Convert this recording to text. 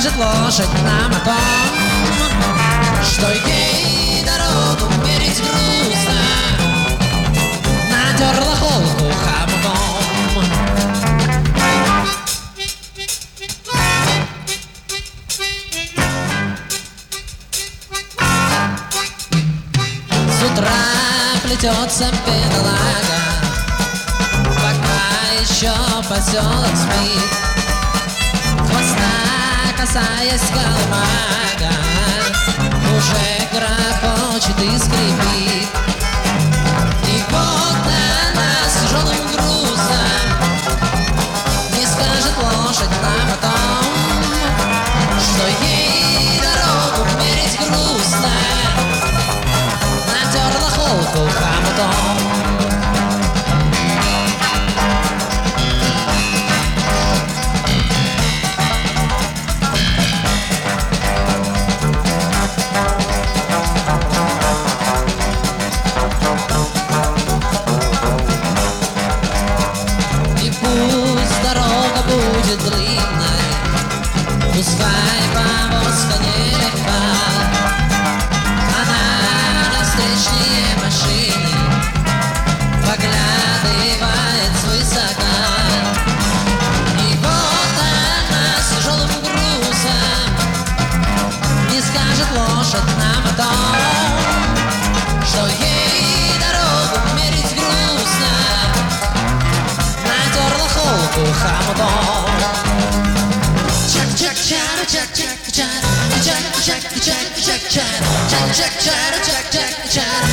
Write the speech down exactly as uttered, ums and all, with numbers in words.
скажет лошадь на мотом, что ей дорогу мерить грустно, натерла холку хомутом. С утра плетется бедолага, пока еще поселок спит, хвоста касаясь колымага, уже грохочет и скрипит. И вот она с тяжелым грузом не скажет лошадь на потом, что ей дорогу мерить грустно, натерла холку хомутом. Длинной, пускай повозка нелегка, она на встречные машины поглядывает свысока. И вот она с тяжелым грузом не скажет лошадь на мотом, что ей дорогу мерить грустно, натерла холку хомутом. Check, check, check, check, check, check, check, check, check, check, check, check, check, check, check, check, check.